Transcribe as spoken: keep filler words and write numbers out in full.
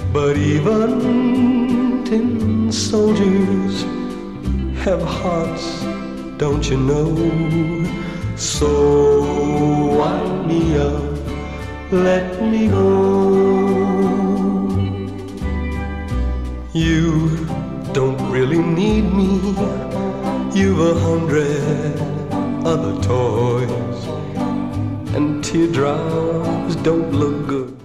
But even tin soldiers have hearts, don't you know? So wind me up, let me go. You don't really need me, you've a hundred other toys, and teardrops don't look good